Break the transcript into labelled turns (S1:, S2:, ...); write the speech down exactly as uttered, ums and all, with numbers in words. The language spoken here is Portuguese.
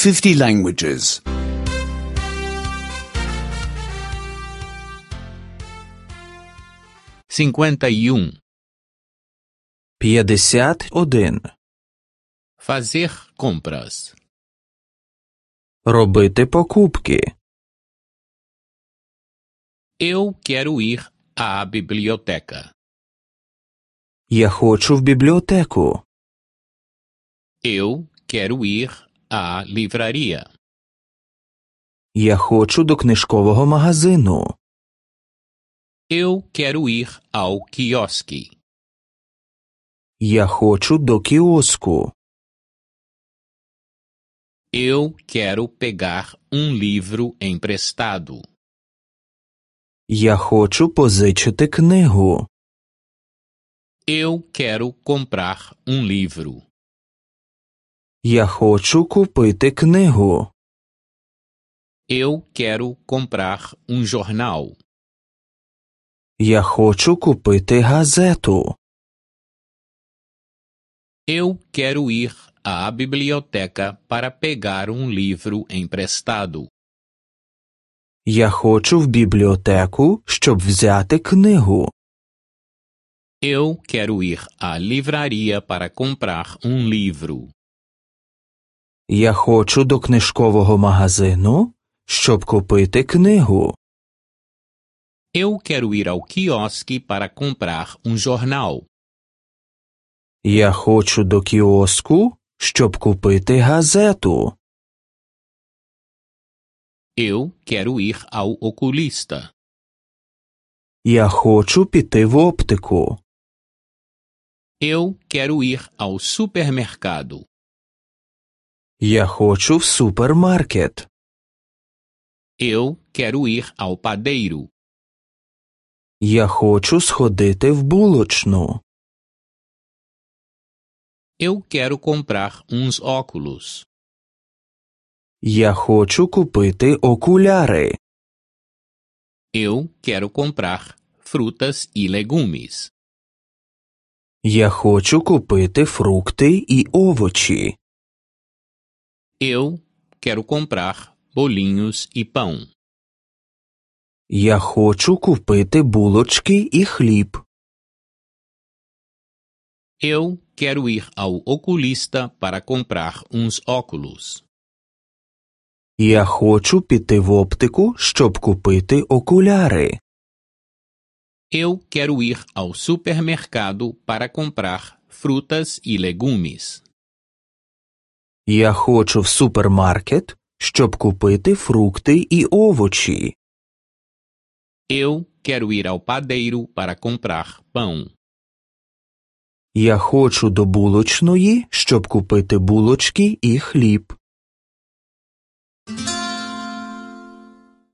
S1: fifty languages.
S2: cinquenta e um.
S3: п'ятдесят один.
S2: Fazer compras.
S3: Робити покупки.
S2: Eu quero ir à biblioteca.
S3: Я хочу в бібліотеку.
S2: Eu quero ir à livraria.
S3: Я хочу до книжкового магазину.
S2: Eu quero ir ao quiosque.
S3: Я хочу до кіоску.
S2: Eu quero pegar um livro emprestado.
S3: Я хочу позичити книгу.
S2: Eu quero comprar um livro.
S3: Я хочу купити книгу.
S2: Eu quero comprar um jornal.
S3: Я хочу купити газету.
S2: Eu quero ir à biblioteca para pegar um livro emprestado.
S3: Я хочу в бібліотеку, щоб взяти книгу.
S2: Eu quero ir à livraria para comprar um livro.
S3: Я хочу до книжкового магазину, щоб купити книгу.
S2: Eu quero ir ao quiosque para comprar um jornal.
S3: Я хочу до кіоску, щоб купити газету.
S2: Eu quero ir ao oculista.
S3: Я хочу піти в оптику.
S2: Eu quero ir ao supermercado.
S3: Я хочу в супермаркет.
S2: Eu quero ir ao padeiro.
S3: Я хочу сходити в булочну.
S2: Eu quero comprar uns óculos.
S3: Я хочу купити окуляри.
S2: Eu quero comprar frutas e legumes.
S3: Я хочу купити фрукти і овочі.
S2: Eu quero comprar bolinhos e pão.
S3: Я хочу купити булочки і хліб.
S2: Eu quero ir ao oculista para comprar uns óculos.
S3: Я хочу піти в оптику, щоб купити окуляри.
S2: Eu quero ir ao supermercado para comprar frutas e legumes.
S3: Я хочу в супермаркет, щоб купити фрукти і овочі.
S2: Eu quero ir ao padeiro para comprar pão.
S3: Я хочу до булочної, щоб купити булочки і хліб.